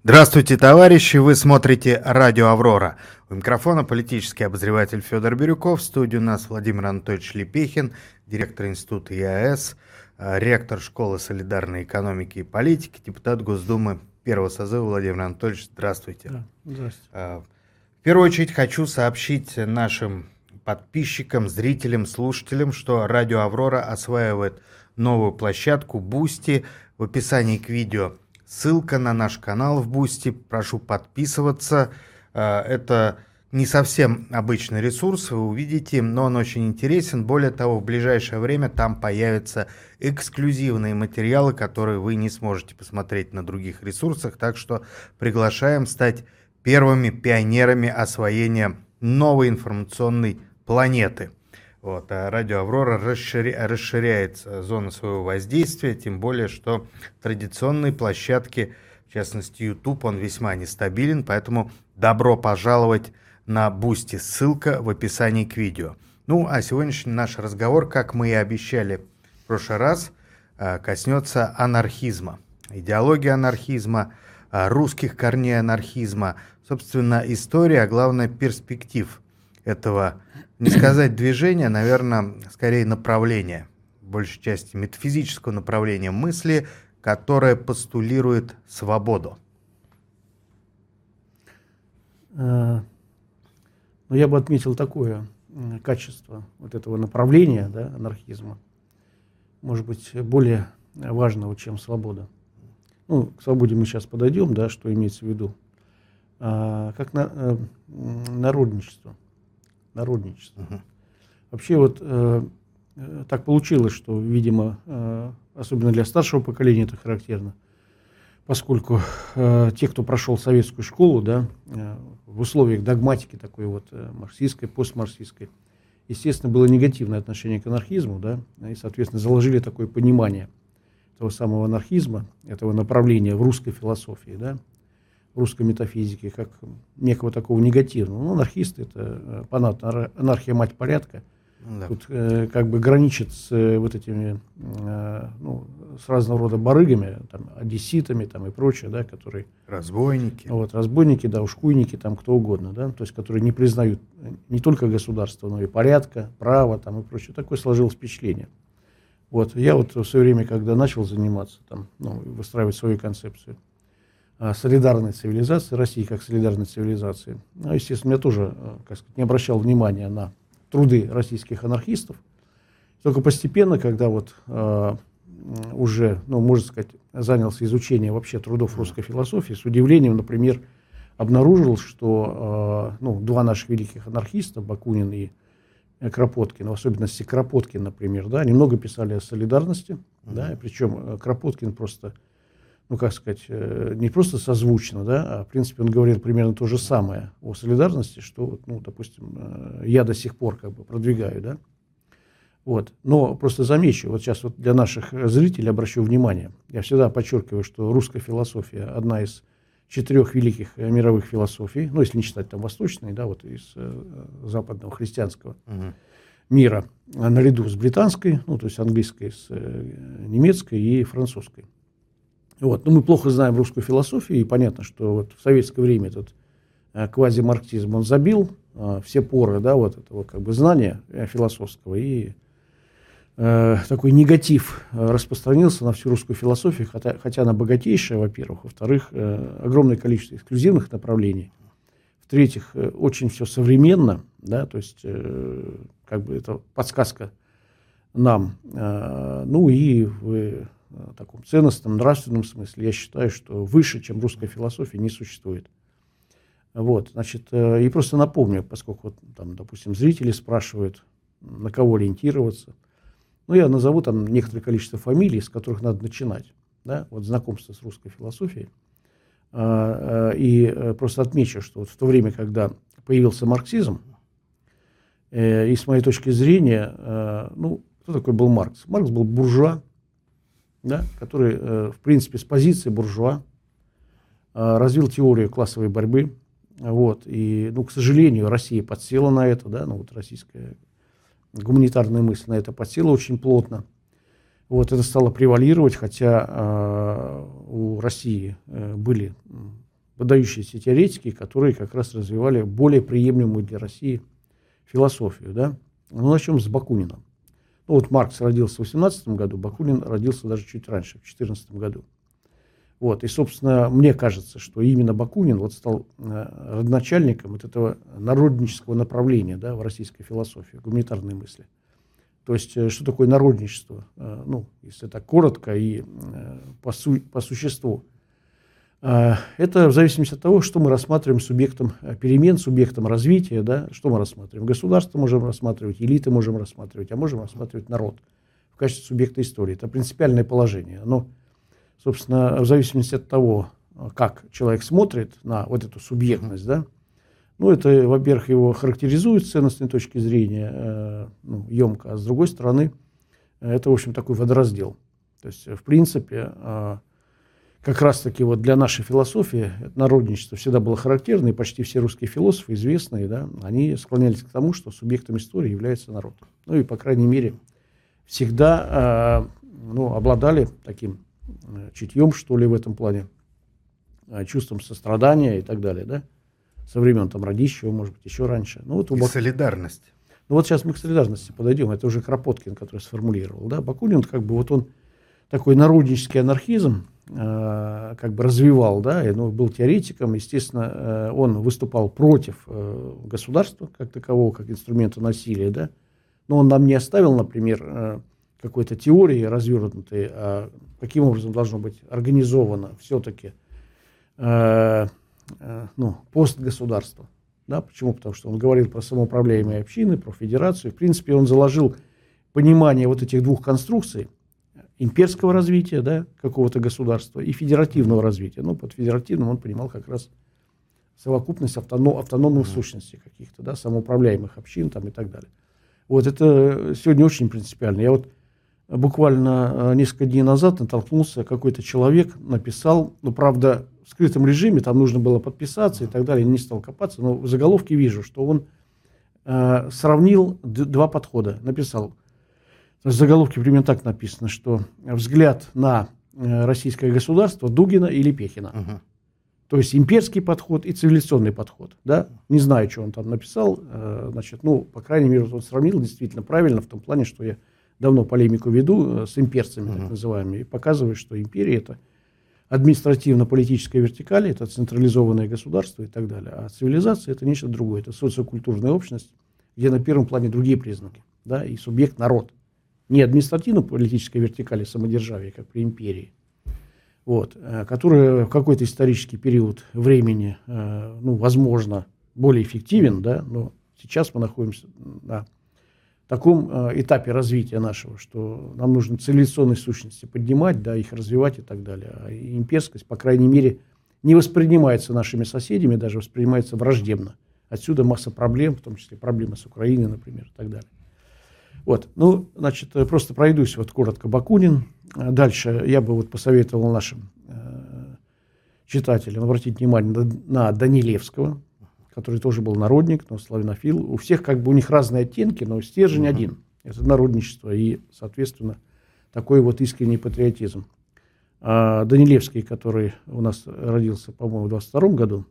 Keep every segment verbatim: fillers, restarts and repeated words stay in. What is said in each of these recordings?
Здравствуйте, товарищи! Вы смотрите радио «Аврора». У микрофона политический обозреватель Федор Бирюков. В студии у нас Владимир Анатольевич Лепехин, директор института ИАЭС, ректор школы солидарной экономики и политики, депутат Госдумы первого созыва. Владимир Анатольевич, здравствуйте. Да, здравствуйте. В первую очередь хочу сообщить нашим подписчикам, зрителям, слушателям, что радио «Аврора» осваивает новую площадку Boosty. В описании к видео ссылка на наш канал в Boosty. Прошу подписываться. Это не совсем обычный ресурс, вы увидите, но он очень интересен. Более того, в ближайшее время там появятся эксклюзивные материалы, которые вы не сможете посмотреть на других ресурсах. Так что приглашаем стать первыми пионерами освоения новой информационной планеты. Вот, а радио «Аврора» расширя... расширяет зону своего воздействия, тем более, что традиционные площадки, в частности YouTube, он весьма нестабилен, поэтому добро пожаловать на Boosty. Ссылка в описании к видео. Ну, а сегодняшний наш разговор, как мы и обещали в прошлый раз, коснется анархизма, идеологии анархизма, русских корней анархизма, собственно, история, а главное, перспектив этого, не сказать движения, наверное, скорее направления, в большей части метафизического направления мысли, которое постулирует свободу. Ну, я бы отметил такое качество вот этого направления, да, анархизма, может быть, более важного, чем свобода. Ну, к свободе мы сейчас подойдем, да, что имеется в виду. А, как на, а, народничество. Народничество. Uh-huh. Вообще вот э, так получилось, что, видимо, э, особенно для старшего поколения это характерно, поскольку э, те, кто прошел советскую школу, да, э, в условиях догматики такой вот э, марксистской, постмарксистской, естественно, было негативное отношение к анархизму, да, и, соответственно, заложили такое понимание того самого анархизма, этого направления в русской философии, да, в русской метафизике, как некого такого негативного. Ну, анархисты, это, понятно, анархия мать порядка. Да. Тут э, как бы граничит с э, вот этими, э, ну, с разного рода барыгами, там, одесситами там, и прочее, да, которые... Разбойники. Вот, разбойники, да, ушкуйники, там, кто угодно, да, то есть, которые не признают не только государства, но и порядка, права, там, и прочее. Такое сложилось впечатление. Вот, я вот в свое время, когда начал заниматься, там, ну, выстраивать свою концепцию солидарной цивилизации, России как солидарной цивилизации. Ну, естественно, я тоже, как сказать, не обращал внимания на труды российских анархистов. Только постепенно, когда вот э, уже, ну, можно сказать, занялся изучением вообще трудов русской философии, с удивлением, например, обнаружил, что э, ну, два наших великих анархиста, Бакунин и Кропоткин, в особенности Кропоткин, например, да, немного писали о солидарности, mm-hmm. да, причем Кропоткин просто, ну, как сказать, не просто созвучно, да, а, в принципе, он говорил примерно то же самое о солидарности, что, ну, допустим, я до сих пор как бы продвигаю, да. Вот. Но просто замечу, вот сейчас вот для наших зрителей обращу внимание, я всегда подчеркиваю, что русская философия одна из четырех великих мировых философий, ну, если не считать там восточной, да, вот из э, западного христианского угу. мира, наряду с британской, ну, то есть английской, с э, немецкой и французской. Вот. Но мы плохо знаем русскую философию, и понятно, что вот в советское время этот э, квазимарксизм, он забил э, все поры, да, вот этого как бы знания э, философского, и э, такой негатив э, распространился на всю русскую философию, хотя, хотя она богатейшая, во-первых, во-вторых, э, огромное количество эксклюзивных направлений, в-третьих, э, очень все современно, да, то есть э, как бы это подсказка нам, э, ну и в в таком ценностном, нравственном смысле, я считаю, что выше, чем русская философия, не существует. Вот, значит, и просто напомню, поскольку, вот, там, допустим, зрители спрашивают, на кого ориентироваться, ну, я назову там некоторое количество фамилий, с которых надо начинать, да, вот знакомство с русской философией, и просто отмечу, что вот в то время, когда появился марксизм, и с моей точки зрения, ну, кто такой был Маркс? Маркс был буржуа, да, который, э, в принципе, с позиции буржуа э, развил теорию классовой борьбы. Вот, и, ну, к сожалению, Россия подсела на это, да, ну, вот российская гуманитарная мысль на это подсела очень плотно. Вот, это стало превалировать, хотя э, у России э, были выдающиеся теоретики, которые как раз развивали более приемлемую для России философию. Да? Ну, начнем с Бакунина. Ну, вот Маркс родился в восемнадцатом году, Бакунин родился даже чуть раньше, в четырнадцатом году. Вот, и, собственно, мне кажется, что именно Бакунин вот стал э, родоначальником вот этого народнического направления, да, в российской философии, гуманитарной мысли. То есть, э, что такое народничество? Э, ну, если так коротко и э, по, су по существу. Э, это в зависимости от того, что мы рассматриваем субъектом перемен, субъектом развития, да, что мы рассматриваем. Государство можем рассматривать, элиты можем рассматривать, а можем рассматривать народ в качестве субъекта истории. Это принципиальное положение. Оно, собственно, в зависимости от того, как человек смотрит на вот эту субъектность, да, ну, это, во-первых, его характеризует с ценностной точки зрения, э, ну, емко, а с другой стороны, это, в общем, такой водораздел. То есть, в принципе, э, как раз-таки вот для нашей философии народничество всегда было характерно, и почти все русские философы, известные, да, они склонялись к тому, что субъектом истории является народ. Ну, и, по крайней мере, всегда э, ну, обладали таким чутьем, что ли, в этом плане, чувством сострадания и так далее, да, со времен там Радищева, может быть, еще раньше. Ну, вот и Бак... солидарность. Ну, вот сейчас мы к солидарности подойдем, это уже Кропоткин, который сформулировал, да, Бакунин, как бы, вот он такой народнический анархизм э, как бы развивал, да, и, ну, был теоретиком, естественно, э, он выступал против э, государства, как такового, как инструмента насилия, да, но он нам не оставил, например, э, какой-то теории развернутой, а каким образом должно быть организовано все-таки э, э, ну, постгосударство. Да? Почему? Потому что он говорил про самоуправляемые общины, про федерацию. В принципе, он заложил понимание вот этих двух конструкций: имперского развития, да, какого-то государства, и федеративного развития. Ну, под федеративным он понимал как раз совокупность автоном, автономных сущностей каких-то, да, самоуправляемых общин там, и так далее. Вот это сегодня очень принципиально. Я вот буквально несколько дней назад натолкнулся, какой-то человек написал, ну, правда, в скрытом режиме, там нужно было подписаться и так далее, не стал копаться, но в заголовке вижу, что он э, сравнил два подхода. Написал, в заголовке примерно так написано, что взгляд на э, российское государство Дугина или Пехина. Uh-huh. То есть имперский подход и цивилизационный подход. Да? Не знаю, что он там написал, э, значит, ну, по крайней мере, он сравнил действительно правильно, в том плане, что я давно полемику веду с имперцами, uh-huh. так называемыми, и показываю, что империя — это административно-политическая вертикаль, это централизованное государство и так далее. А цивилизация — это нечто другое, это социокультурная общность, где на первом плане другие признаки, да, и субъект — народ. Не административно-политическая вертикаль самодержавия, как при империи, вот, которая в какой-то исторический период времени, ну, возможно, более эффективен, да, но сейчас мы находимся на таком э, этапе развития нашего, что нам нужно цивилизационные сущности поднимать, да, их развивать и так далее. А имперскость, по крайней мере, не воспринимается нашими соседями, даже воспринимается враждебно. Отсюда масса проблем, в том числе проблемы с Украиной, например, и так далее. Вот, ну, значит, просто пройдусь вот коротко Бакунин. Дальше я бы вот посоветовал нашим э, читателям обратить внимание на, на Данилевского, который тоже был народник, но славянофил. У всех как бы у них разные оттенки, но стержень uh-huh. один. Это народничество и, соответственно, такой вот искренний патриотизм. А Данилевский, который у нас родился, по-моему, в двадцать втором году,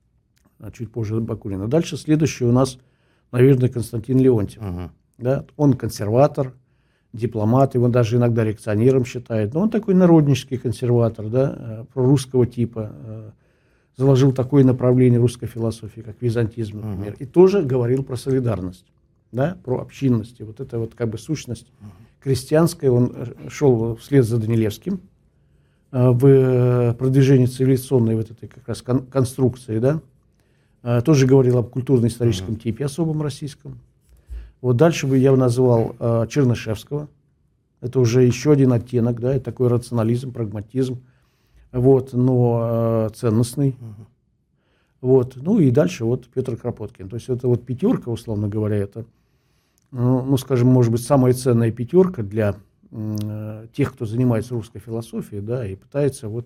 а чуть позже Бакунина. Дальше следующий у нас, наверное, Константин Леонтьев. Uh-huh. Да? Он консерватор, дипломат, его даже иногда реакционером считают. Но он такой народнический консерватор, да, прорусского типа, заложил такое направление русской философии, как византизм, например, uh-huh. и тоже говорил про солидарность, да, про общинность. И вот это вот как бы сущность uh-huh. крестьянская. Он шел вслед за Данилевским э, в продвижении цивилизационной вот этой как раз кон- конструкции, да, э, тоже говорил об культурно-историческом uh-huh. типе особом российском. Вот дальше бы я назвал э, Чернышевского. Это уже еще один оттенок, да, это такой рационализм, прагматизм. Вот, но э, ценностный. Uh-huh. Вот, ну и дальше вот Петр Кропоткин. То есть это вот пятерка, условно говоря, это, ну, ну скажем, может быть, самая ценная пятерка для э, тех, кто занимается русской философией, да, и пытается вот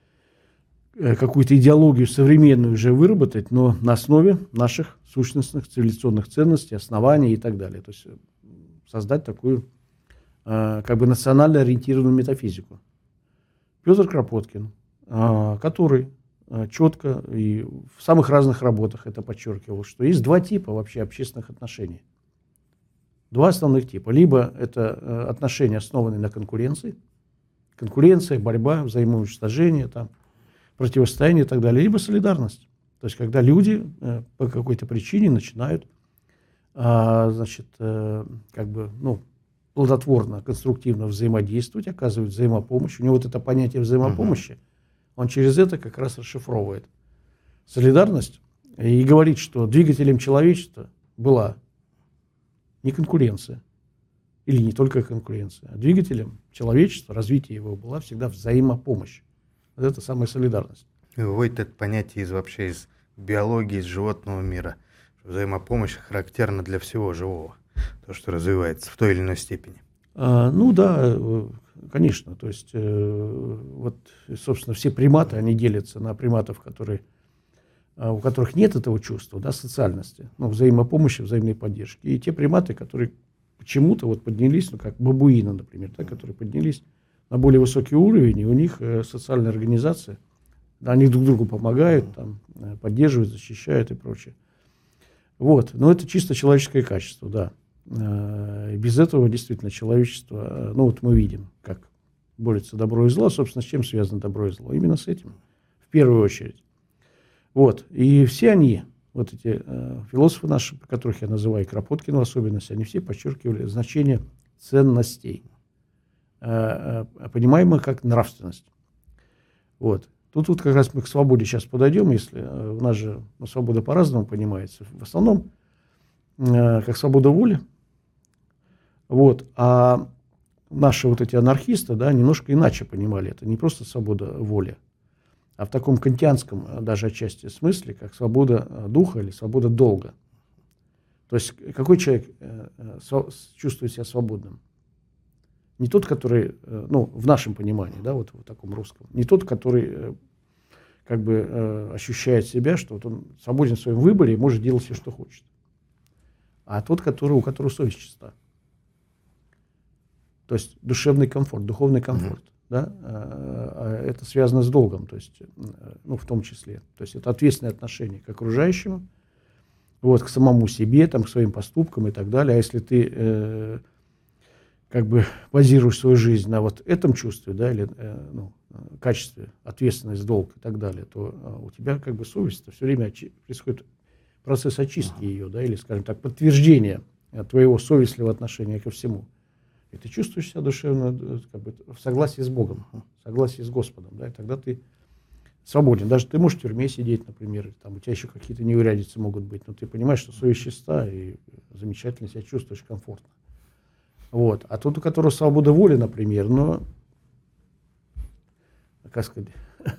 э, какую-то идеологию современную уже выработать, но на основе наших сущностных цивилизационных ценностей, оснований и так далее. То есть создать такую э, как бы национально ориентированную метафизику. Петр Кропоткин, который четко и в самых разных работах это подчеркивал, что есть два типа вообще общественных отношений. Два основных типа. Либо это отношения, основанные на конкуренции, конкуренция, борьба, взаимоуничтожение, там, противостояние и так далее, либо солидарность. То есть, когда люди по какой-то причине начинают, значит, как бы, ну, плодотворно, конструктивно взаимодействовать, оказывать взаимопомощь. У него вот это понятие взаимопомощи, uh-huh. он через это как раз расшифровывает солидарность и говорит, что двигателем человечества была не конкуренция, или не только конкуренция, а двигателем человечества, развития его была всегда взаимопомощь. Вот это самая солидарность. И выводит это понятие из вообще из биологии, из животного мира. Взаимопомощь характерна для всего живого, то, что развивается в той или иной степени. А, ну да, конечно. То есть, э, вот, собственно, все приматы, они делятся на приматов, которые, у которых нет этого чувства, да, социальности, ну, взаимопомощи, взаимной поддержки. И те приматы, которые почему-то вот поднялись, ну, как бабуины, например, да, которые поднялись на более высокий уровень, и у них э, социальная организация, да, они друг другу помогают, там, поддерживают, защищают и прочее. Вот, но это чисто человеческое качество, да. И без этого действительно человечество, ну вот мы видим, как борется добро и зло, собственно, с чем связано добро и зло? Именно с этим, в первую очередь. Вот, и все они, вот эти э, философы наши, которых я называю, Кропоткин в особенности, они все подчеркивали значение ценностей, э, э, понимаемых как нравственность. Вот. Тут, тут как раз мы к свободе сейчас подойдем, если э, у нас же ну, свобода по-разному понимается. В основном э, как свобода воли. Вот. А наши вот эти анархисты, да, немножко иначе понимали это. Не просто свобода воли, а в таком кантианском даже отчасти смысле, как свобода духа или свобода долга. То есть какой человек э, э, чувствует себя свободным? Не тот, который, э, ну, в нашем понимании, да, вот в таком русском, не тот, который э, как бы э, ощущает себя, что вот он свободен в своем выборе и может делать все, что хочет. А тот, который, у которого совесть чиста. То есть душевный комфорт, духовный комфорт. Mm-hmm. Да? А, это связано с долгом, то есть, ну, в том числе. То есть это ответственное отношение к окружающему, вот, к самому себе, там, к своим поступкам и так далее. А если ты э, как бы базируешь свою жизнь на вот этом чувстве, да, или э, ну, качестве, ответственность, долг и так далее, то э, у тебя как бы совесть, все время очи- происходит процесс очистки uh-huh. ее, да, или, скажем так, подтверждения твоего совестливого отношения ко всему. И ты чувствуешь себя душевно как бы, в согласии с Богом, в согласии с Господом, да, и тогда ты свободен. Даже ты можешь в тюрьме сидеть, например, там у тебя еще какие-то неурядицы могут быть, но ты понимаешь, что совесть чиста и замечательно себя чувствуешь комфортно. Вот. А тот, у которого свобода воли, например, но, как сказать,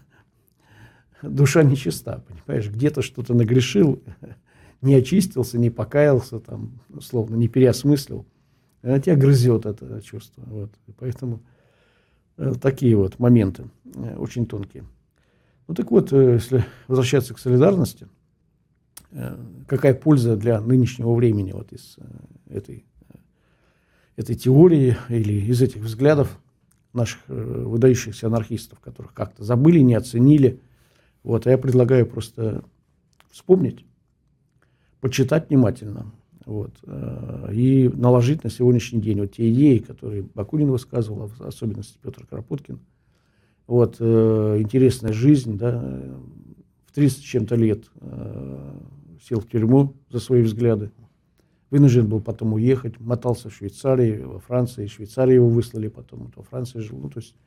душа нечиста, понимаешь, где-то что-то нагрешил, не очистился, не покаялся, там, условно, не переосмыслил, а тебя грызет это чувство. Вот. И поэтому э, такие вот моменты э, очень тонкие. Ну так вот, э, если возвращаться к солидарности, э, какая польза для нынешнего времени вот из э, этой, э, этой теории или из этих взглядов наших э, выдающихся анархистов, которых как-то забыли, не оценили. Вот, а я предлагаю просто вспомнить, почитать внимательно, вот, э, и наложить на сегодняшний день вот те идеи, которые Бакунин высказывал, в особенности Петр Кропоткин. Вот, э, интересная жизнь, да, в тридцать с чем-то лет э, сел в тюрьму за свои взгляды, вынужден был потом уехать, мотался в Швейцарии, во Франции, из Швейцарии его выслали потом, вот, во Франции жил, ну, то есть,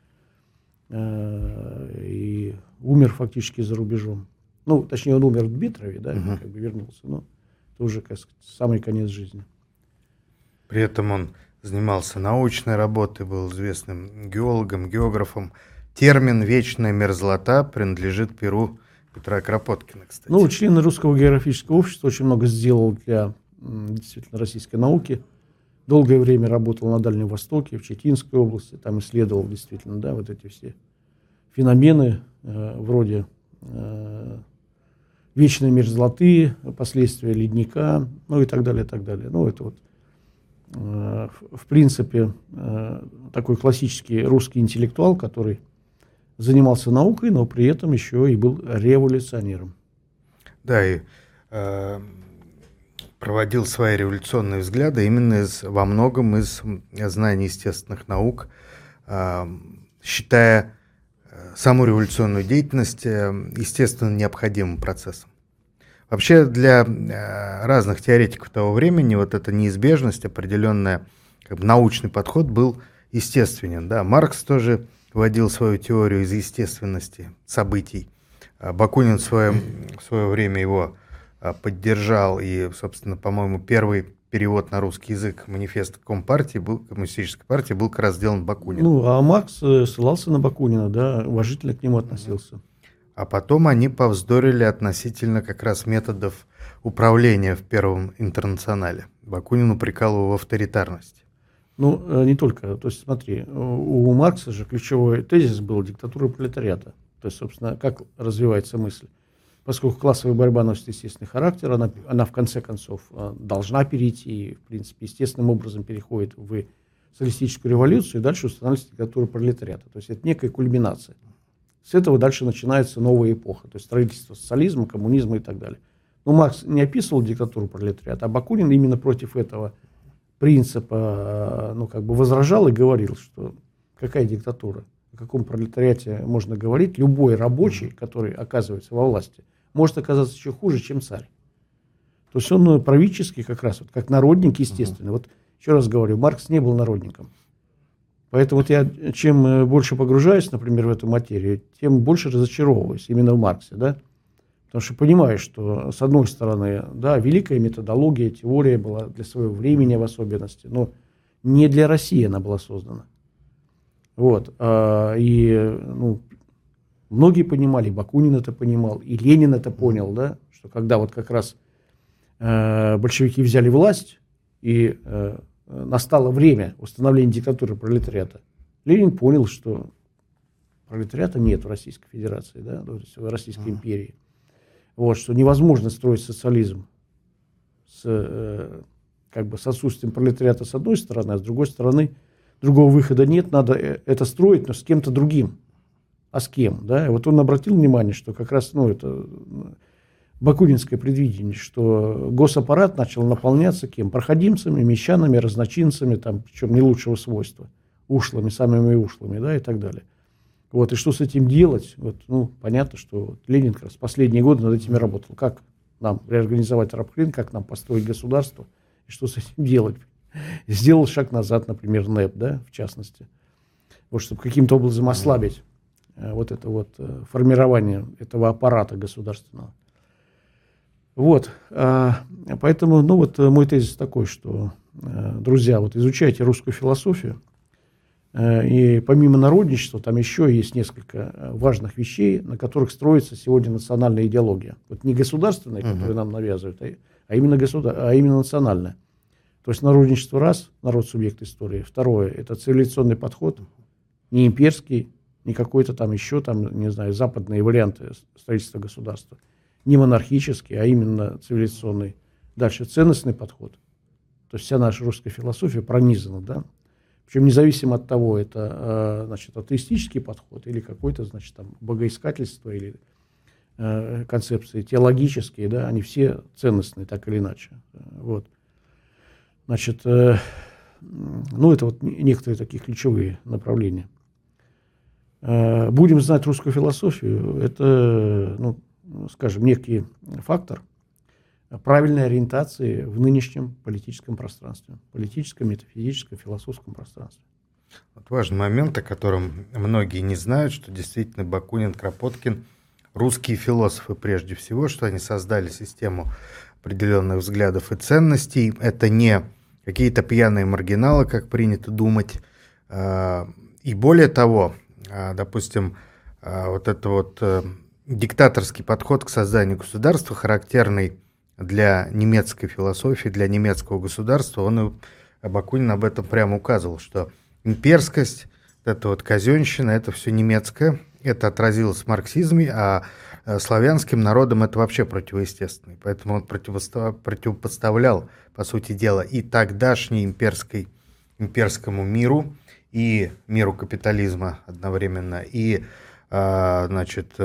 э, и умер фактически за рубежом. Ну, точнее, он умер в Дмитрове, да, uh-huh. как бы вернулся, но это уже, как сказать, самый конец жизни. При этом он занимался научной работой, был известным геологом, географом. Термин «вечная мерзлота» принадлежит перу Петра Кропоткина, кстати. Ну, член Русского географического общества очень много сделал для действительно российской науки. Долгое время работал на Дальнем Востоке, в Читинской области, там исследовал действительно, да, вот эти все феномены э, вроде э, вечной мерзлоты, последствия ледника, ну и так далее, и так далее. Ну, это вот, э, в принципе, э, такой классический русский интеллектуал, который занимался наукой, но при этом еще и был революционером. Да, и э, проводил свои революционные взгляды именно из, во многом из знаний естественных наук, э, считая саму революционную деятельность естественно необходимым процессом. Вообще для разных теоретиков того времени вот эта неизбежность, определенная, как бы, научный подход был естественен. Да? Маркс тоже вводил свою теорию из естественности событий. Бакунин в свое, в свое время его поддержал, и, собственно, по-моему, первый перевод на русский язык манифеста Компартии, был, коммунистической партии, был как раз сделан Бакуниным. Ну, а Маркс ссылался на Бакунина, да, уважительно к нему относился. А потом они повздорили относительно как раз методов управления в Первом интернационале. Бакунин упрекал его в авторитарности. Ну, не только. То есть, смотри, у Маркса же ключевой тезис был диктатура пролетариата. То есть, собственно, как развивается мысль. Поскольку классовая борьба носит естественный характер, она, она в конце концов должна перейти, в принципе, естественным образом переходит в социалистическую революцию и дальше устанавливается диктатура пролетариата. То есть это некая кульминация. С этого дальше начинается новая эпоха, то есть строительство социализма, коммунизма и так далее. Но Маркс не описывал диктатуру пролетариата, а Бакунин именно против этого принципа ну, как бы возражал и говорил, что какая диктатура, о каком пролетариате можно говорить. Любой рабочий, который оказывается во власти, может оказаться еще хуже, чем царь. То есть он правительский как раз, вот, как народник, естественно. Вот еще раз говорю, Маркс не был народником. Поэтому вот я чем больше погружаюсь, например, в эту материю, тем больше разочаровываюсь именно в Марксе, да? Потому что понимаю, что с одной стороны, да, великая методология, теория была для своего времени в особенности, но не для России она была создана. Вот. И ну, многие понимали, и Бакунин это понимал, и Ленин это понял, да, что когда вот как раз э, большевики взяли власть, и э, настало время установления диктатуры пролетариата, Ленин понял, что пролетариата нет в Российской Федерации, да, то есть в Российской империи. Вот, что невозможно строить социализм с, э, как бы с отсутствием пролетариата с одной стороны, а с другой стороны другого выхода нет, надо это строить, но с кем-то другим. А с кем? Да? И вот он обратил внимание, что как раз ну, это бакунинское предвидение, что госаппарат начал наполняться кем? Проходимцами, мещанами, разночинцами, там, причем не лучшего свойства, ушлыми, самыми ушлыми, да, и так далее. Вот, и что с этим делать? Вот, ну, понятно, что вот Ленин как раз последние годы над этим работал. Как нам реорганизовать рабрынок, как нам построить государство, и что с этим делать? Сделал шаг назад, например, НЭП, да, в частности, вот, чтобы каким-то образом ослабить э, вот это вот э, формирование этого аппарата государственного. Вот, э, поэтому, ну вот мой тезис такой, что, э, друзья, вот изучайте русскую философию, э, и помимо народничества там еще есть несколько важных вещей, на которых строится сегодня национальная идеология. Вот не государственная, которую нам навязывают, а, а, именно государ... а именно национальная. То есть народничество раз, народ субъект истории. Второе, это цивилизационный подход, не имперский, не какой-то там еще, там, не знаю, западные варианты строительства государства. Не монархический, а именно цивилизационный. Дальше ценностный подход. То есть вся наша русская философия пронизана, да. Причем независимо от того, это, значит, атеистический подход или какой-то, значит, там, богоискательство или э, концепции теологические, да, они все ценностные, так или иначе. Вот. Значит, э, ну, это вот некоторые такие ключевые направления. Э, будем знать русскую философию, это, ну, скажем, некий фактор правильной ориентации в нынешнем политическом пространстве, политическом, метафизическом, философском пространстве. Вот важный момент, о котором многие не знают, что действительно Бакунин, Кропоткин русские философы прежде всего, что они создали систему определенных взглядов и ценностей. Это не какие-то пьяные маргиналы, как принято думать. И более того, допустим, вот это вот диктаторский подход к созданию государства, характерный для немецкой философии, для немецкого государства, он, Бакунин об этом прямо указывал, что имперскость, это вот казенщина, это все немецкое, это отразилось в марксизме, а славянским народам это вообще противоестественно. Поэтому он противопоставлял, по сути дела, и тогдашней имперской, имперскому миру, и миру капитализма одновременно, и значит,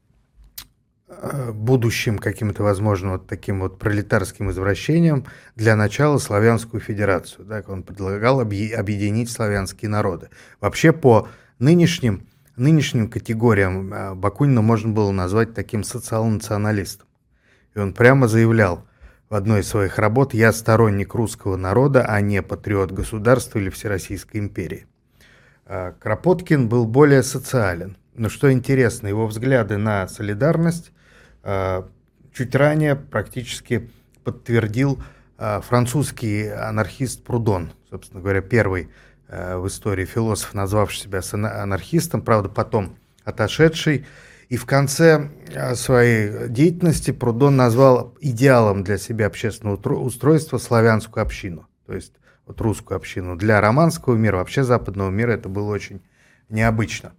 будущим каким-то, возможно, вот таким вот пролетарским извращением для начала Славянскую Федерацию. Да, он предлагал объединить славянские народы. Вообще по нынешним, нынешним категориям Бакунина можно было назвать таким социал-националистом. И он прямо заявлял в одной из своих работ: «Я сторонник русского народа, а не патриот государства или Всероссийской империи». Кропоткин был более социален. Но что интересно, его взгляды на солидарность чуть ранее практически подтвердил французский анархист Прудон, собственно говоря, первый в истории философ, назвавший себя анархистом, правда, потом отошедший. И в конце своей деятельности Прудон назвал идеалом для себя общественного устройства славянскую общину, то есть вот русскую общину. Для романского мира, вообще западного мира, это было очень необычно.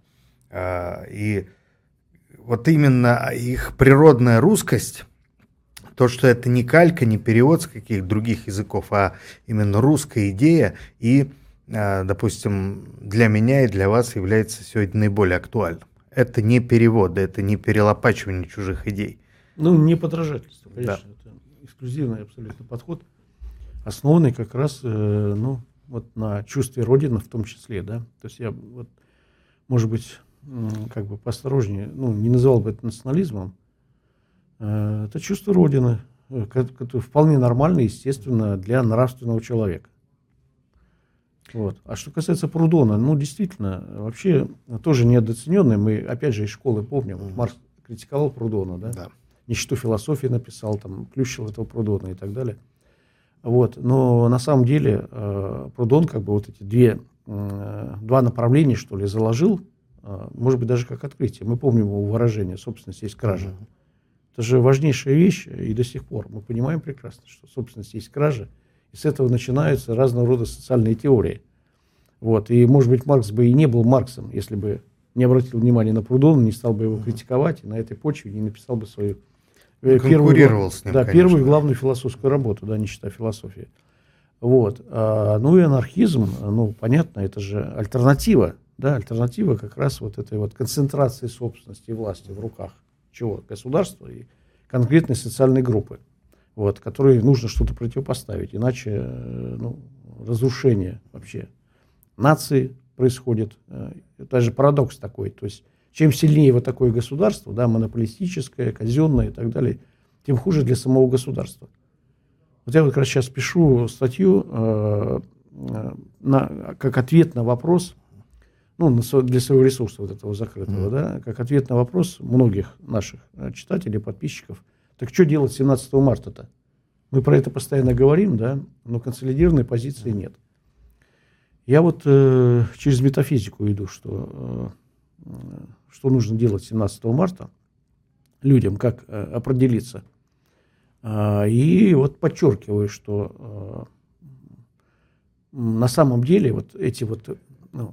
И вот именно их природная русскость, то, что это не калька, не перевод с каких-то других языков, а именно русская идея, и, допустим, для меня и для вас является сегодня наиболее актуальным. Это не переводы, это не перелопачивание чужих идей. Ну, не подражательство, конечно. Да. Это эксклюзивный абсолютно подход, основанный как раз, ну, вот на чувстве Родины в том числе, да. То есть я, вот, может быть, как бы поосторожнее, ну, не называл бы это национализмом. Это чувство Родины, которое вполне нормально, естественно, для нравственного человека. Вот. А что касается Прудона, ну, действительно, вообще тоже недооцененный. Мы, опять же, из школы помним, mm-hmm. Маркс критиковал Прудона, да? Да. «Ничту философии» написал, там, плющил этого Прудона и так далее. Вот. Но на самом деле Прудон как бы вот эти две, два направления, что ли, заложил, может быть, даже как открытие. Мы помним его выражение «собственность есть кража». Mm-hmm. Это же важнейшая вещь, и до сих пор мы понимаем прекрасно, что собственность есть кража, и с этого начинаются разного рода социальные теории. Вот. И, может быть, Маркс бы и не был Марксом, если бы не обратил внимания на Прудона, не стал бы его критиковать, и на этой почве не написал бы свою первую, с ним, да, первую главную философскую работу, да, «Нищета философии». Вот. А, ну и анархизм, ну, понятно, это же альтернатива, да, альтернатива как раз вот этой вот концентрации собственности и власти в руках чего? Государства и конкретной социальной группы, вот, которой нужно что-то противопоставить, иначе, ну, разрушение вообще нации происходит. Это же парадокс такой, то есть чем сильнее вот такое государство, да, монополистическое, казенное и так далее, тем хуже для самого государства. Вот я вот как раз сейчас пишу статью э, на, как ответ на вопрос, ну, для своего ресурса вот этого закрытого, mm. да, как ответ на вопрос многих наших читателей, подписчиков. Так что делать семнадцатого марта-то? Мы про это постоянно говорим, да, но консолидированной позиции нет. Я вот э, через метафизику иду, что, э, что нужно делать семнадцатого марта людям, как э, определиться. Э, и вот подчеркиваю, что э, на самом деле вот эти вот, ну,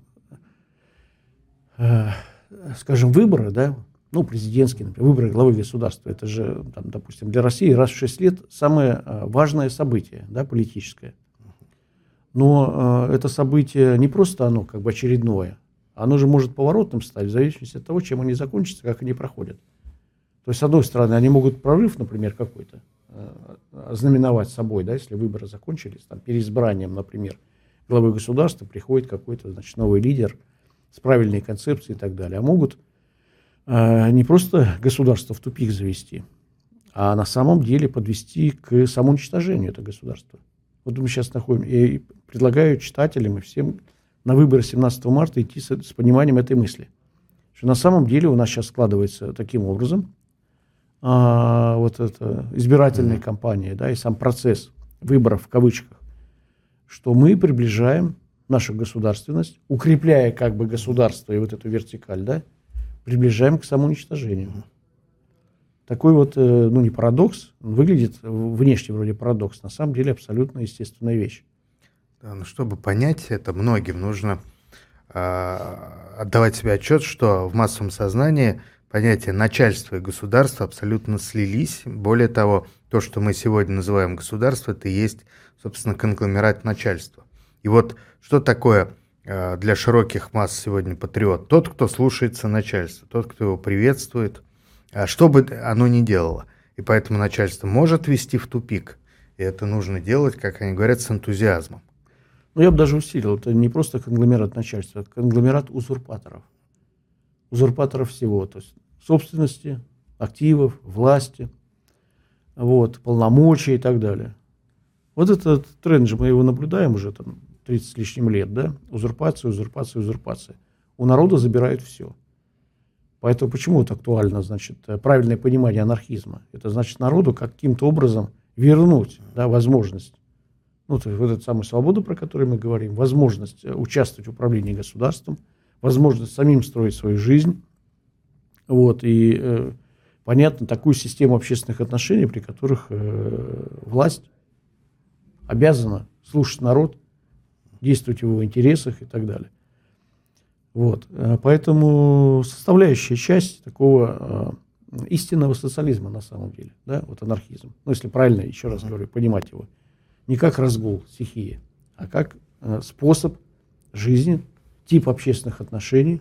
э, скажем, выборы, да, ну, президентские, например, выборы главы государства, это же, там, допустим, для России раз в шесть лет самое э, важное событие, да, политическое. Но э, это событие не просто оно как бы очередное, оно же может поворотным стать в зависимости от того, чем они закончатся, как они проходят. То есть, с одной стороны, они могут прорыв, например, какой-то э, знаменовать собой, да, если выборы закончились, там, переизбранием, например, главы государства, приходит какой-то, значит, новый лидер с правильной концепцией и так далее. А могут э, не просто государство в тупик завести, а на самом деле подвести к самоуничтожению это государство. Вот мы сейчас находим, и предлагаю читателям и всем на выборы семнадцатого марта идти с, с пониманием этой мысли. Что на самом деле у нас сейчас складывается таким образом а, вот эта избирательная mm-hmm. кампания, да, и сам процесс выборов в кавычках, что мы приближаем нашу государственность, укрепляя как бы государство и вот эту вертикаль, да, приближаем к самоуничтожению. Mm-hmm. Такой вот, ну, не парадокс, выглядит внешне вроде парадокс, на самом деле абсолютно естественная вещь. Да, но чтобы понять это, многим нужно э, отдавать себе отчет, что в массовом сознании понятия начальства и государства абсолютно слились. Более того, то, что мы сегодня называем государство, это и есть, собственно, конгломерат начальства. И вот что такое для широких масс сегодня патриот? Тот, кто слушается начальства, тот, кто его приветствует, что бы оно ни делало. И поэтому начальство может вести в тупик. И это нужно делать, как они говорят, с энтузиазмом. Ну, я бы даже усилил. Это не просто конгломерат начальства, это конгломерат узурпаторов. Узурпаторов всего. То есть собственности, активов, власти, вот, полномочий и так далее. Вот этот тренд же, мы его наблюдаем уже там тридцать с лишним лет, да? Узурпация, узурпация, узурпация. У народа забирают все. Поэтому почему это актуально, значит, правильное понимание анархизма? Это значит народу каким-то образом вернуть, да, возможность, ну, то есть вот эту самую свободу, про которую мы говорим, возможность участвовать в управлении государством, возможность самим строить свою жизнь, вот, и, э, понятно, такую систему общественных отношений, при которых э, власть обязана слушать народ, действовать в его интересах и так далее. Вот. Поэтому составляющая часть такого э, истинного социализма на самом деле, да, вот анархизм. Ну, если правильно, еще раз говорю, понимать его. Не как разгул, стихии, а как э, способ жизни, тип общественных отношений,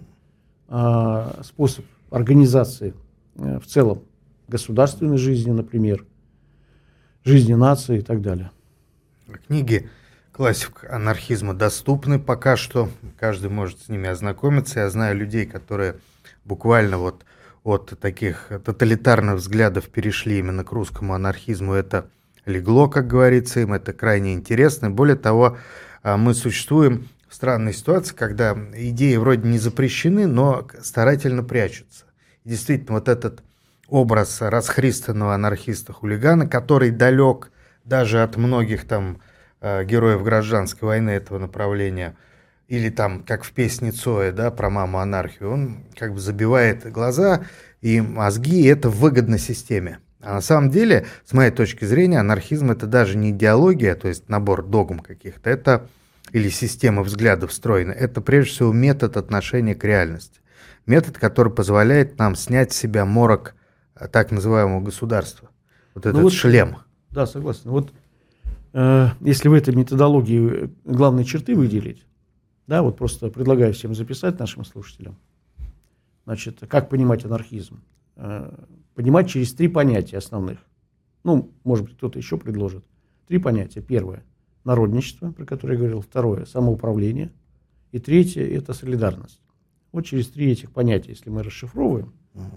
э, способ организации э, в целом государственной жизни, например, жизни нации и так далее. Книги классик анархизма доступны пока что, каждый может с ними ознакомиться. Я знаю людей, которые буквально вот от таких тоталитарных взглядов перешли именно к русскому анархизму. Это легло, как говорится, им это крайне интересно. Более того, мы существуем в странной ситуации, когда идеи вроде не запрещены, но старательно прячутся. И действительно, вот этот образ расхристанного анархиста-хулигана, который далек даже от многих там героев гражданской войны этого направления, или там, как в песне Цоя, да, про маму-анархию, он как бы забивает глаза и мозги, и это выгодно системе. А на самом деле, с моей точки зрения, анархизм — это даже не идеология, то есть набор догм каких-то, это или система взглядов встроена, это прежде всего метод отношения к реальности. Метод, который позволяет нам снять с себя морок так называемого государства. Вот этот ну вот, шлем. Да, согласен. Вот если в этой методологии главные черты выделить, да, вот просто предлагаю всем записать нашим слушателям, значит, как понимать анархизм. Понимать через три понятия основных. Ну, может быть, кто-то еще предложит. Три понятия. Первое – народничество, про которое я говорил. Второе – самоуправление. И третье – это солидарность. Вот через три этих понятия, если мы расшифровываем,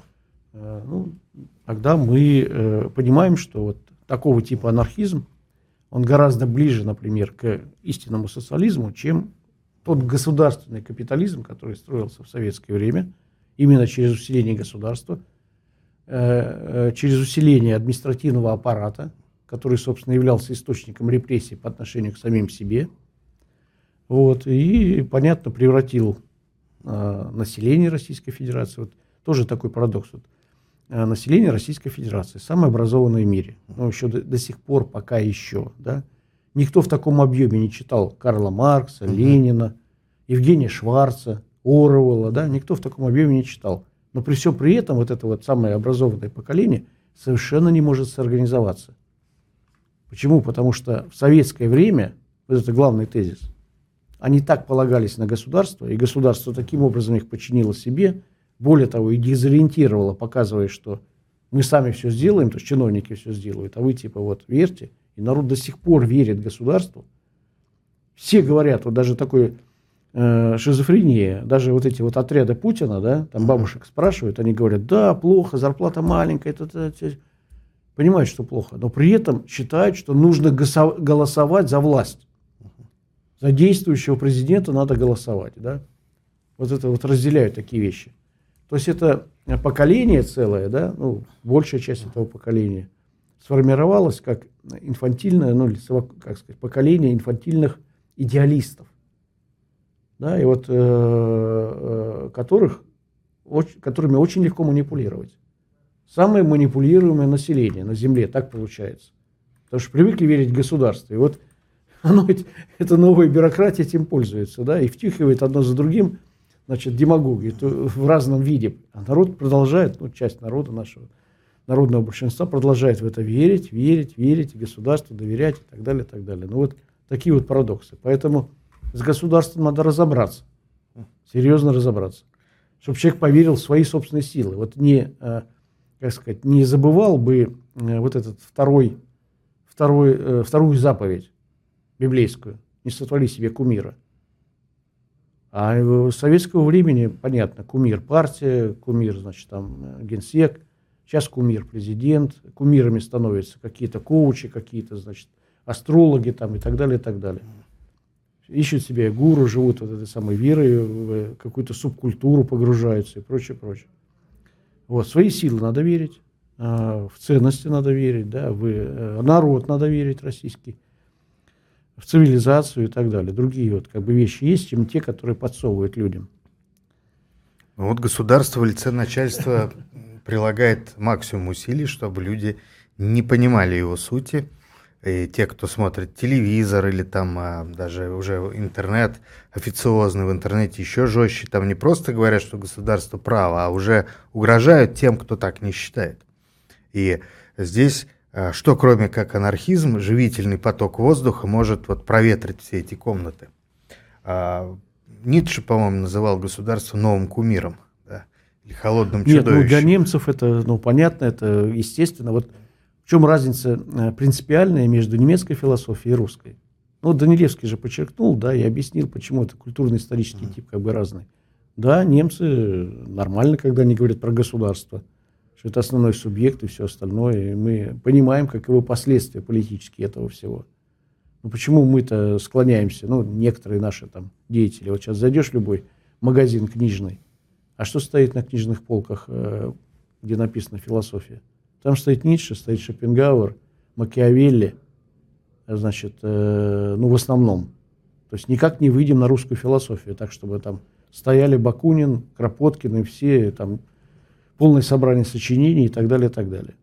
ну, тогда мы понимаем, что вот такого типа анархизм, он гораздо ближе, например, к истинному социализму, чем тот государственный капитализм, который строился в советское время, именно через усиление государства, э, через усиление административного аппарата, который, собственно, являлся источником репрессий по отношению к самим себе. Вот, и, понятно, превратил э, население Российской Федерации. Вот, тоже такой парадокс. Вот, население Российской Федерации, самое образованное в мире, но еще до, до сих пор пока еще, да, никто в таком объеме не читал Карла Маркса, uh-huh. Ленина, Евгения Шварца, Оруэлла, да, никто в таком объеме не читал. Но при всем при этом вот это вот самое образованное поколение совершенно не может сорганизоваться. Почему? Потому что в советское время, вот это главный тезис, они так полагались на государство, и государство таким образом их подчинило себе, более того, и дезориентировало, показывая, что мы сами все сделаем, то есть чиновники все сделают, а вы типа вот верьте. И народ до сих пор верит государству. Все говорят, вот даже такой э, шизофрения, даже вот эти вот отряды Путина, да, там бабушек спрашивают, они говорят, да, плохо, зарплата маленькая, это, это, это. Понимают, что плохо, но при этом считают, что нужно голосовать за власть. За действующего президента надо голосовать, да. Вот это вот разделяют такие вещи. То есть это поколение целое, да, ну, большая часть этого поколения сформировалось как инфантильное, ну, или, как сказать, поколение инфантильных идеалистов, да, и вот э, э, которых, очень, которыми очень легко манипулировать. Самое манипулируемое население на Земле, так получается. Потому что привыкли верить в государство. И вот оно, эта новая бюрократия этим пользуется, да, и втюхивает одно за другим, значит, демагогию в разном виде. А народ продолжает, ну, часть народа нашего, народного большинства продолжает в это верить, верить, верить, государству доверять и так далее, и так далее. Ну, вот такие вот парадоксы. Поэтому С государством надо разобраться, серьезно разобраться, чтобы человек поверил в свои собственные силы. Вот не, как сказать, не забывал бы вот этот второй, второй, вторую заповедь библейскую, не сотвори себе кумира. А с советского времени, понятно, кумир партия, кумир, значит, там генсек, сейчас кумир президент, кумирами становятся какие-то коучи, какие-то, значит, астрологи там и так далее, и так далее. Ищут себе гуру, живут вот этой самой верой, в какую-то субкультуру погружаются и прочее, прочее. Вот, свои силы надо верить, в ценности надо верить, да, в народ надо верить российский, в цивилизацию и так далее. Другие вот как бы вещи есть, чем те, которые подсовывают людям. Вот государство в лице начальства прилагает максимум усилий, чтобы люди не понимали его сути. И те, кто смотрит телевизор или там а, даже уже интернет, официозный в интернете еще жестче, там не просто говорят, что государство право, а уже угрожают тем, кто так не считает. И здесь... Что, кроме как анархизм, живительный поток воздуха может вот проветрить все эти комнаты. А, Ницше, по-моему, называл государство новым кумиром, да? Или холодным чудовищем. Нет, ну для немцев это, ну, понятно, это естественно. Вот в чем разница принципиальная между немецкой философией и русской? Ну, Данилевский же подчеркнул, да, и объяснил, почему это культурно-исторический mm-hmm. тип как бы разный. Да, немцы нормально, когда они говорят про государство, что это основной субъект и все остальное, и мы понимаем, каковы последствия политические этого всего. Ну, почему мы-то склоняемся, ну, некоторые наши там деятели, вот сейчас зайдешь в любой магазин книжный, а что стоит на книжных полках, где написана философия? Там стоит Ницше, стоит Шопенгауэр, Макиавелли, значит, ну, в основном. То есть никак не выйдем на русскую философию, так, чтобы там стояли Бакунин, Кропоткин и все там... полное собрание сочинений и так далее, и так далее.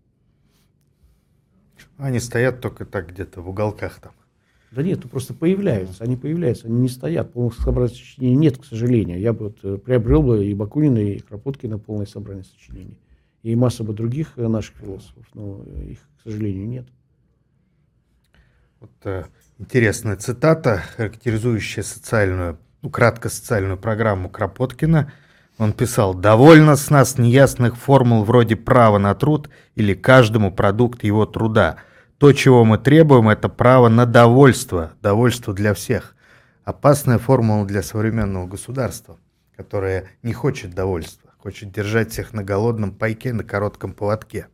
Они стоят только так где-то в уголках там. Да нет, ну просто появляются, они появляются, они не стоят. Полных собраний сочинений нет, к сожалению. Я бы вот приобрел бы и Бакунина, и Кропоткина полное собрание сочинений. И массу бы других наших философов, но их, к сожалению, нет. Вот э, интересная цитата, характеризующая социальную, ну, кратко социальную программу Кропоткина. Он писал: «Довольно с нас неясных формул вроде права на труд или каждому продукт его труда. То, чего мы требуем, это право на довольство, довольство для всех. Опасная формула для современного государства, которое не хочет довольства, хочет держать всех на голодном пайке, на коротком поводке».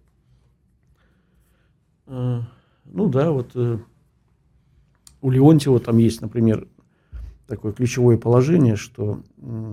Ну да, вот у Леонтьева там есть, например, такое ключевое положение, что...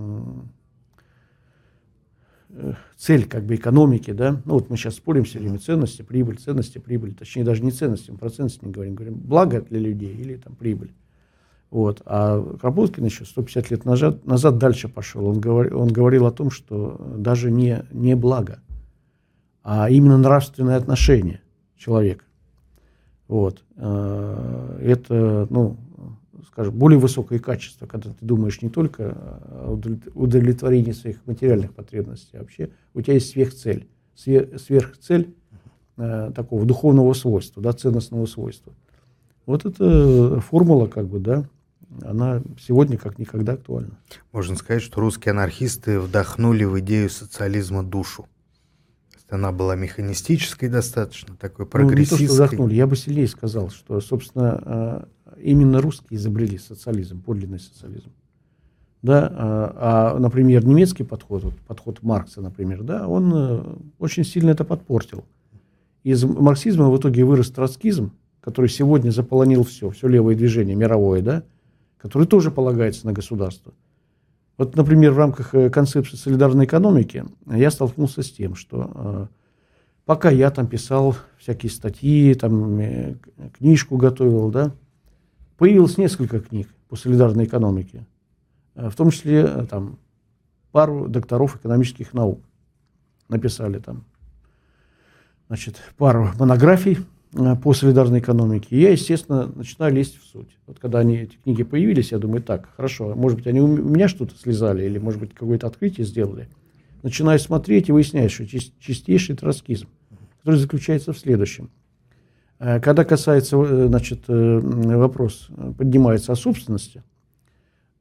цель как бы экономики, да, ну вот мы сейчас спорим все время, ценности, прибыль, ценности, прибыль, точнее даже не ценности, мы про ценности не говорим, говорим благо для людей или там прибыль. Вот. А Кропоткин еще сто пятьдесят лет назад, назад дальше пошел, он, говор, он говорил о том, что даже не, не благо, а именно нравственное отношение человека. Вот. Это, ну, скажем, более высокое качество, когда ты думаешь не только о удовлетворении своих материальных потребностей, а вообще у тебя есть сверхцель, сверхцель э, такого духовного свойства, да, ценностного свойства. Вот эта формула, как бы, да, она сегодня как никогда актуальна. Можно сказать, что русские анархисты вдохнули в идею социализма душу. Она была механистической достаточно, такой прогрессистской. Ну, не то, что вдохнули, я бы сильнее сказал, что, собственно, именно русские изобрели социализм, подлинный социализм. Да, а, а, например, немецкий подход, вот, подход Маркса, например, да, он очень сильно это подпортил. Из марксизма в итоге вырос троцкизм, который сегодня заполонил все, все левое движение мировое, да, которое тоже полагается на государство. Вот, например, в рамках концепции солидарной экономики я столкнулся с тем, что э, пока я там писал всякие статьи, там, э, книжку готовил, да, появилось несколько книг по солидарной экономике, э, в том числе э, там, пару докторов экономических наук написали там, значит, пару монографий по солидарной экономике. И я, естественно, начинаю лезть в суть. Вот когда они, эти книги появились, я думаю, так, хорошо, может быть, они у меня что-то слезали, или, может быть, какое-то открытие сделали. Начинаю смотреть и выясняю, что чистейший троцкизм, который заключается в следующем. Когда касается, значит, вопрос, поднимается о собственности,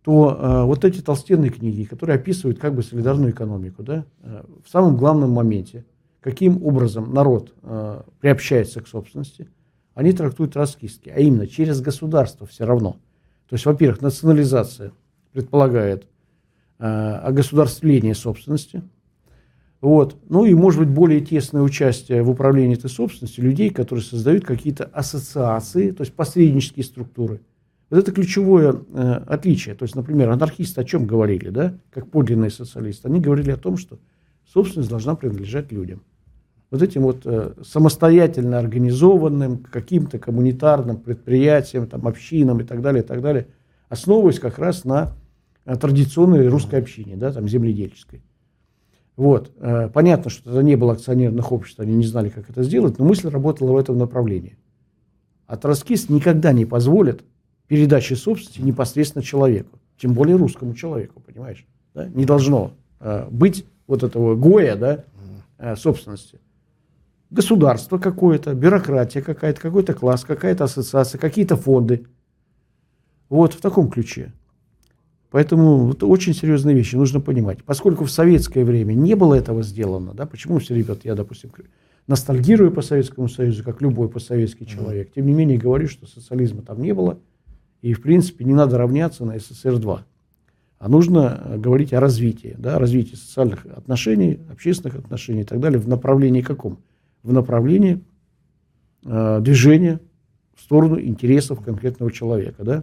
то э, вот эти толстенные книги, которые описывают как бы солидарную экономику, да, э, в самом главном моменте, каким образом народ э, приобщается к собственности, они трактуют троцкистски, а именно через государство все равно. То есть, во-первых, национализация предполагает э, огосударствление собственности, вот. Ну и, может быть, более тесное участие в управлении этой собственностью людей, которые создают какие-то ассоциации, то есть посреднические структуры. Вот это ключевое э, отличие. То есть, например, анархисты о чем говорили, да, как подлинные социалисты? Они говорили о том, что собственность должна принадлежать людям. Вот этим вот э, самостоятельно организованным каким-то коммунитарным предприятиям, там, общинам и так далее, и так далее, основываясь как раз на э, традиционной русской общине, да, там, земледельческой. Вот. Э, понятно, что тогда не было акционерных обществ, они не знали, как это сделать, но мысль работала в этом направлении. А троцкист никогда не позволит передачи собственности непосредственно человеку, тем более русскому человеку, понимаешь? Да? Не должно э, быть вот этого гоя, да, э, собственности. Государство какое-то, бюрократия какая-то, какой-то класс, какая-то ассоциация, какие-то фонды. Вот в таком ключе. Поэтому это очень серьезные вещи, нужно понимать. Поскольку в советское время не было этого сделано, да, почему все, ребята, я, допустим, ностальгирую по Советскому Союзу, как любой постсоветский человек, тем не менее говорю, что социализма там не было, и, в принципе, не надо равняться на эс эс эс эр два. А нужно говорить о развитии, да, развитии социальных отношений, общественных отношений и так далее. В направлении каком? В направлении э, движения в сторону интересов конкретного человека. Да?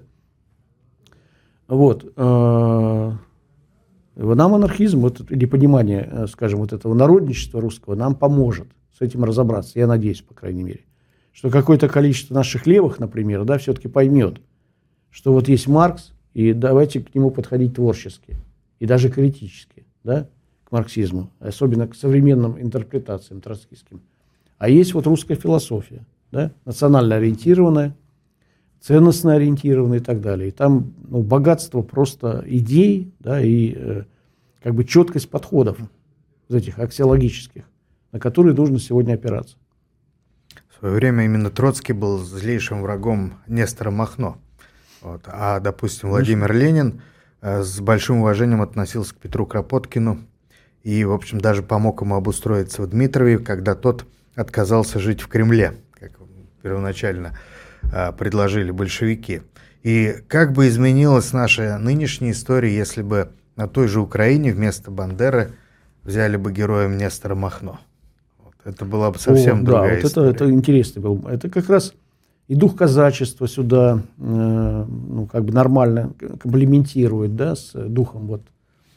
Вот. Э, нам анархизм, вот, или понимание, э, скажем, вот этого народничества русского нам поможет с этим разобраться, я надеюсь, по крайней мере. Что какое-то количество наших левых, например, да, все-таки поймет, что вот есть Маркс, и давайте к нему подходить творчески и даже критически, да, к марксизму, особенно к современным интерпретациям троцкистским. А есть вот русская философия, да, национально ориентированная, ценностно ориентированная и так далее. И там, ну, богатство просто идей, да, и э, как бы четкость подходов из этих аксиологических, на которые нужно сегодня опираться. В свое время именно Троцкий был злейшим врагом Нестора Махно. Вот. А, допустим, Владимир Ленин э, с большим уважением относился к Петру Кропоткину и, в общем, даже помог ему обустроиться в Дмитрове, когда тот отказался жить в Кремле, как первоначально э, предложили большевики. И как бы изменилась наша нынешняя история, если бы на той же Украине вместо Бандеры взяли бы героем Нестора Махно? Вот. Это была бы совсем О, другая да, вот история. это, это интересно было. Это как раз и дух казачества сюда, э, ну, как бы нормально комплементирует, да, с духом вот,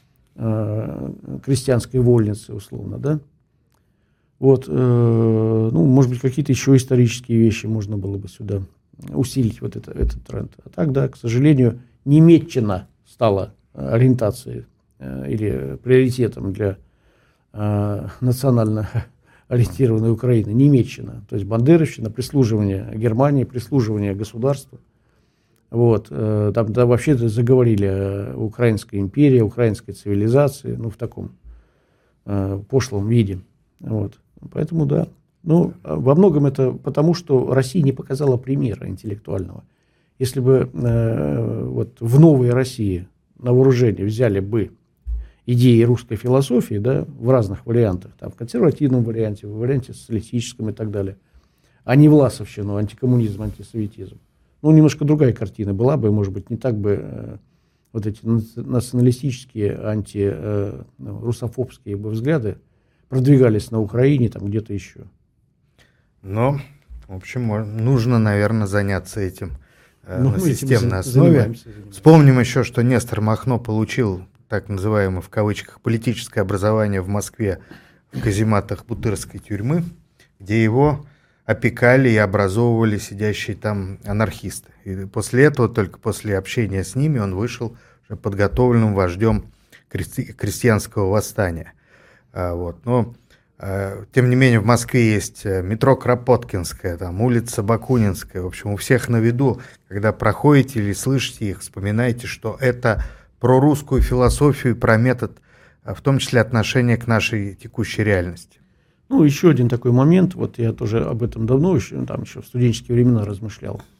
э, крестьянской вольницы, условно, да. Вот, э, ну, может быть, какие-то еще исторические вещи можно было бы сюда усилить, вот это, этот тренд. А так, да, к сожалению, немецчина стала ориентацией э, или приоритетом для э, национально ориентированной Украины, немецчина, то есть бандеровщина, прислуживание Германии, прислуживание государству. Вот, э, там да, вообще заговорили о Украинской империи, украинской цивилизации, ну, в таком э, пошлом виде. Вот. Поэтому, да. Ну, во многом это потому, что Россия не показала примера интеллектуального. Если бы э, вот в новой России на вооружение взяли бы идеи русской философии, да, в разных вариантах, там, в консервативном варианте, в варианте социалистическом и так далее, а не власовщину, антикоммунизм, антисоветизм. Ну, немножко другая картина была бы, может быть, не так бы э, вот эти националистические, антирусофобские бы взгляды продвигались на Украине, там где-то еще. Но, в общем, нужно, наверное, заняться этим э, ну, на системной этим основе. занимаемся, занимаемся. Вспомним еще, что Нестор Махно получил так называемое в кавычках политическое образование в Москве в казематах Бутырской тюрьмы, где его опекали и образовывали сидящие там анархисты. И после этого, только после общения с ними, он вышел уже подготовленным вождем крести- крестьянского восстания. А, вот. Но, а, тем не менее, в Москве есть метро Кропоткинская, там, улица Бакунинская. В общем, у всех на виду, когда проходите или слышите их, вспоминайте, что это про русскую философию, про метод, в том числе отношение к нашей текущей реальности. Ну, еще один такой момент, вот я тоже об этом давно, еще, там еще в студенческие времена размышлял.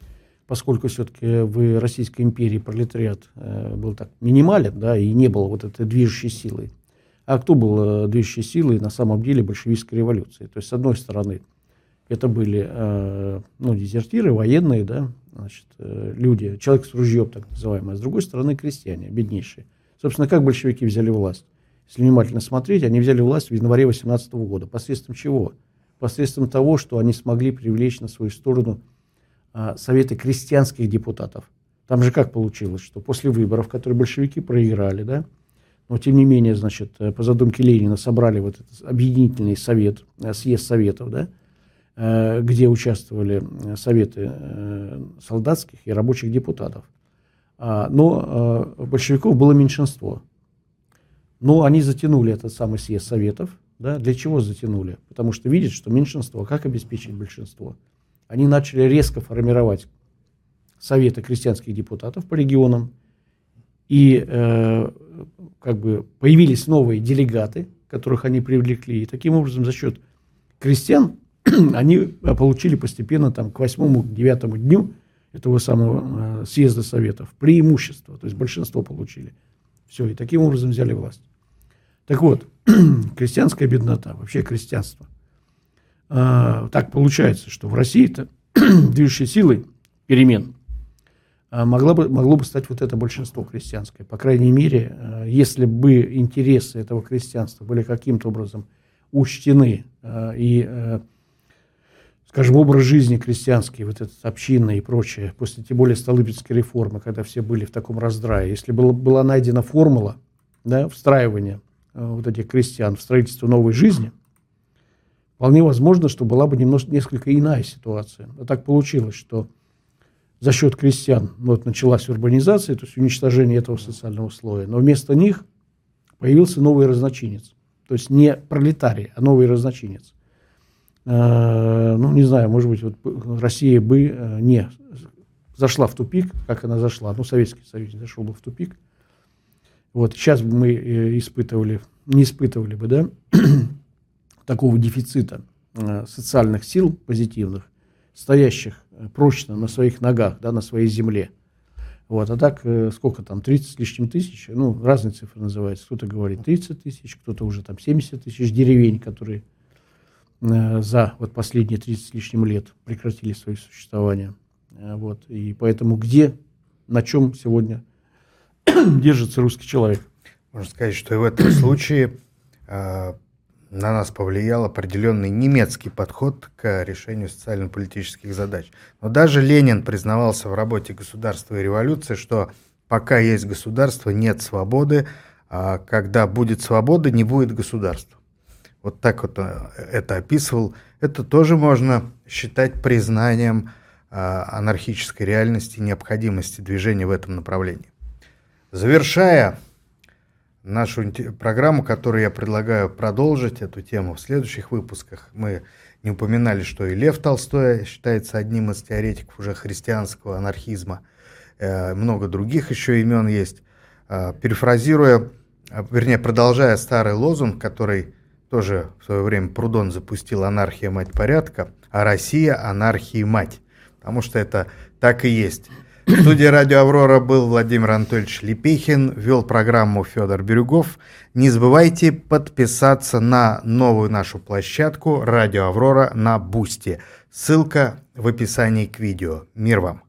поскольку все-таки в Российской империи пролетариат э, был так минимален, да, и не был вот этой движущей силой. А кто был э, движущей силой на самом деле большевистской революции? То есть, с одной стороны, это были э, ну, дезертиры, военные, да, значит, э, люди, человек с ружьем, так называемый, а с другой стороны, крестьяне, беднейшие. Собственно, как большевики взяли власть? Если внимательно смотреть, они взяли власть в январе восемнадцатого года. Посредством чего? Посредством того, что они смогли привлечь на свою сторону а, советы крестьянских депутатов. Там же как получилось, что после выборов, которые большевики проиграли, да, но тем не менее, значит, по задумке Ленина собрали вот этот объединительный совет, съезд советов, да, э, где участвовали советы э, солдатских и рабочих депутатов. А, но э, большевиков было меньшинство. Но они затянули этот самый съезд советов. Да? Для чего затянули? Потому что видят, что меньшинство, как обеспечить большинство? Они начали резко формировать советы крестьянских депутатов по регионам. И э, как бы появились новые делегаты, которых они привлекли. И таким образом за счет крестьян они получили постепенно там, к восьмому, к девятому дню этого самого э, съезда советов преимущество. То есть большинство получили. Все, и таким образом взяли власть. Так вот, крестьянская беднота, вообще крестьянство. А, так получается, что в России-то движущей силой перемен а, могла бы, могло бы стать вот это большинство крестьянское. По крайней мере, а, если бы интересы этого крестьянства были каким-то образом учтены, а, и, а, скажем, образ жизни крестьянский, вот этот общинный и прочее, после тем более Столыпинской реформы, когда все были в таком раздрае, если была, была найдена формула, да, встраивания вот этих крестьян в строительство новой жизни, вполне возможно, что была бы немножко, несколько иная ситуация. А так получилось, что за счет крестьян вот, началась урбанизация, то есть уничтожение этого социального слоя, но вместо них появился новый разночинец. То есть не пролетарий, а новый разночинец. Э, ну, не знаю, может быть, вот Россия бы не зашла в тупик, как она зашла, ну, Советский Союз зашел бы в тупик. Вот сейчас бы мы испытывали, не испытывали бы, да, такого дефицита э, социальных сил позитивных, стоящих прочно на своих ногах, да, на своей земле. Вот, а так, э, сколько там, тридцать с лишним тысяч, ну, разные цифры называются. Кто-то говорит тридцать тысяч, кто-то уже там семьдесят тысяч деревень, которые э, за вот последние тридцать с лишним лет прекратили свое существование. Э, вот, и поэтому где, на чем сегодня держится русский человек? Можно сказать, что и в этом случае э, на нас повлиял определенный немецкий подход к решению социально-политических задач. Но даже Ленин признавался в работе «Государство и революция», что пока есть государство, нет свободы, а когда будет свобода, не будет государства. Вот так вот это описывал. Это тоже можно считать признанием э, анархической реальности, необходимости движения в этом направлении. Завершая нашу программу, которую я предлагаю продолжить эту тему в следующих выпусках, мы не упоминали, что и Лев Толстой считается одним из теоретиков уже христианского анархизма. Э, много других еще имен есть. Э, перефразируя, э, вернее, продолжая старый лозунг, который тоже в свое время Прудон запустил: «Анархия – мать порядка», а Россия – анархии мать. Потому что это так и есть. В студии «Радио Аврора» был Владимир Анатольевич Лепехин, вел программу Федор Бирюгов. Не забывайте подписаться на новую нашу площадку «Радио Аврора» на Бусти. Ссылка в описании к видео. Мир вам!